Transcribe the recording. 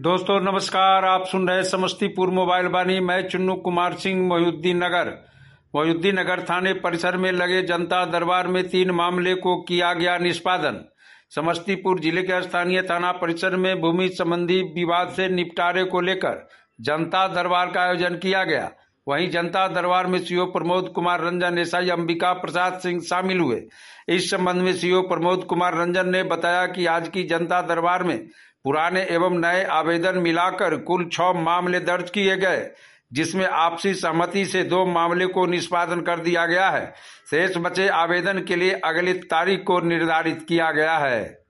दोस्तों नमस्कार। आप सुन रहे समस्तीपुर मोबाइल वाणी। मैं चुन्नू कुमार सिंह मोहिउद्दीन नगर थाने परिसर में लगे जनता दरबार में 3 मामले को किया गया निष्पादन। समस्तीपुर जिले के स्थानीय थाना परिसर में भूमि संबंधी विवाद से निपटारे को लेकर जनता दरबार का आयोजन किया गया। वहीं जनता दरबार में सीओ प्रमोद कुमार रंजन, एसआई अंबिका प्रसाद सिंह शामिल हुए। इस संबंध में सीओ प्रमोद कुमार रंजन ने बताया कि आज की जनता दरबार में पुराने एवं नए आवेदन मिलाकर कुल 6 मामले दर्ज किए गए, जिसमें आपसी सहमति से 2 मामले को निष्पादन कर दिया गया है। शेष बचे आवेदन के लिए अगली तारीख को निर्धारित किया गया है।